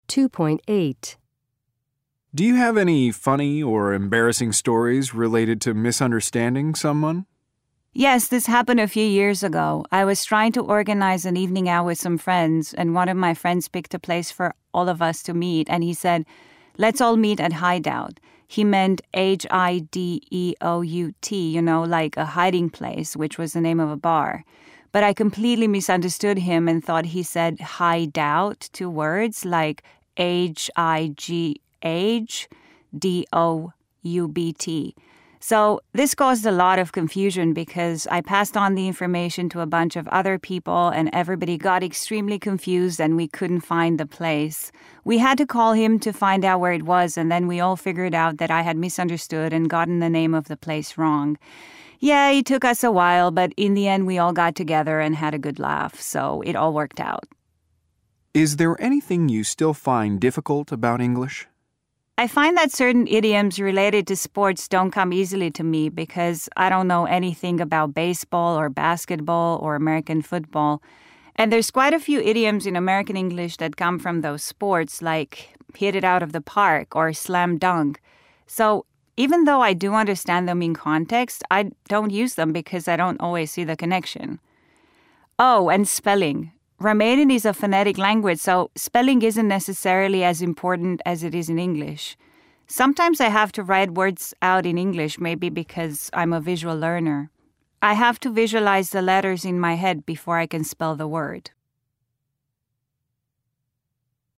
2.8. Do you have any funny or embarrassing stories related to misunderstanding someone? Yes, this happened a few years ago. I was trying to organize an evening out with some friends, and one of my friends picked a place for all of us to meet, and he said, "Let's all meet at Hideout." He meant Hideout, like a hiding place, which was the name of a bar. But I completely misunderstood him and thought he said hideout, 2 words, like HIGHDOUBT. So this caused a lot of confusion because I passed on the information to a bunch of other people and everybody got extremely confused and we couldn't find the place. We had to call him to find out where it was, and then we all figured out that I had misunderstood and gotten the name of the place wrong. Yeah, it took us a while, but in the end we all got together and had a good laugh, so it all worked out. Is there anything you still find difficult about English? I find that certain idioms related to sports don't come easily to me because I don't know anything about baseball or basketball or American football. And there's quite a few idioms in American English that come from those sports, like hit it out of the park or slam dunk. So even though I do understand them in context, I don't use them because I don't always see the connection. Oh, and spelling. Romanian is a phonetic language, so spelling isn't necessarily as important as it is in English. Sometimes I have to write words out in English, maybe because I'm a visual learner. I have to visualize the letters in my head before I can spell the word.